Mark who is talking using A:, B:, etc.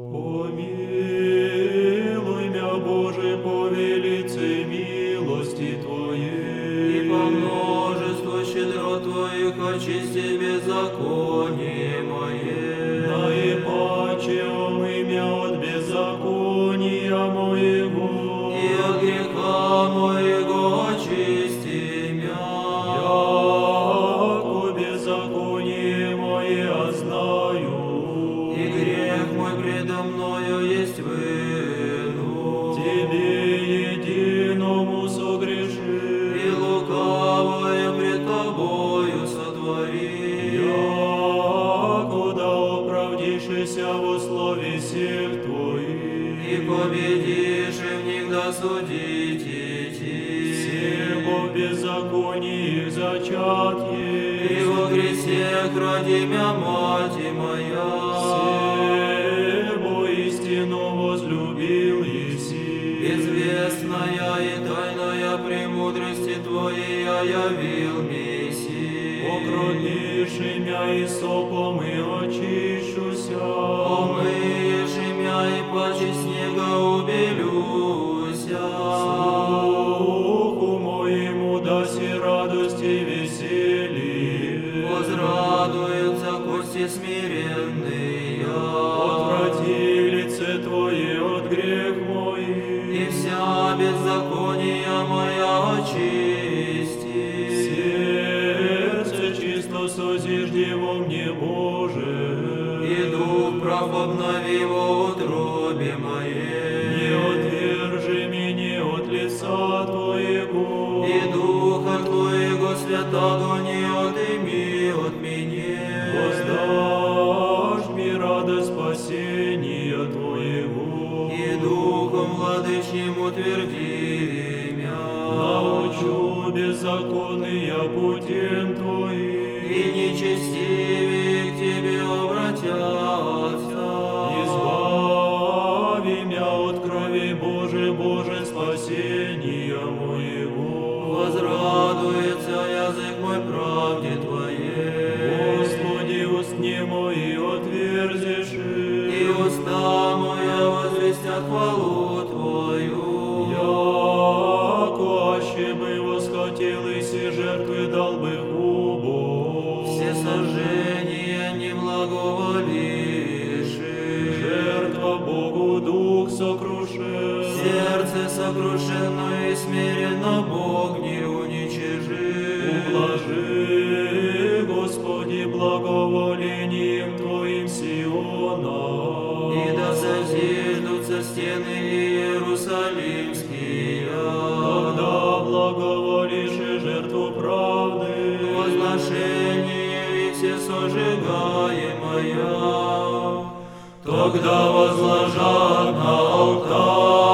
A: Помилуй мя, Боже, по велице милости Твоей,
B: И по множеству щедрот Твоих очисти беззаконие мое.
A: наипаче омый мя от беззакония моего,
B: И от греха моего очисти мя.
A: яко беззаконие мое знаю,
B: И грех мой предо мною есть вину.
A: Тебе единому согрешил,
B: И лукавое пред Тобою сотвори.
A: якуда оправдишься во слове всех Твоих,
B: И победишь, и в них досудить идти.
A: всего беззаконии их зачатье,
B: И во грехах роди мя, мать моя.
A: всего истину возлюбил Еси,
B: Известная и тайная премудрости Твоей явил Месси.
A: покропишь имя и сопом и очищуся,
B: Омыешь имя и паче снега убелюся.
A: Духу моему даси радость и веселье,
B: Возрадуются кости смиренные.
A: отврати лице Твое от грех мой,
B: И вся беззакония моя очисти.
A: сердце чисто созижди во мне, Боже,
B: И дух прав обнови во утробе моей.
A: не отвержи меня от лица Твоего,
B: И духа Твоего святого не отыми от меня.
A: воздашь мне радость спасения Твоего,
B: И духом владычним утверди мя.
A: научу беззаконные путем Твоим,
B: И нечестивые к Тебе обратятся.
A: избави меня от крови Божией, Боже, спасения моего.
B: Возрадуется язык мой правде Твоей.
A: Господи, устни мои отверзишь,
B: И уста моя возвестят хвалу Твою.
A: яко аще бы восхотел и все жертвы дал бы Богу.
B: Все сожжения не благоволишь.
A: Жертва Богу дух сокрушен,
B: Сердце сокрушенно и смиренно Бог не уничижит.
A: ублажи, Господи, благоволением Твоим Сиона,
B: И да созиждутся стены Иерусалимские.
A: когда благоволишь и жертву правды,
B: Возношение и все сожигаемое. Тогда возложат на алтарь.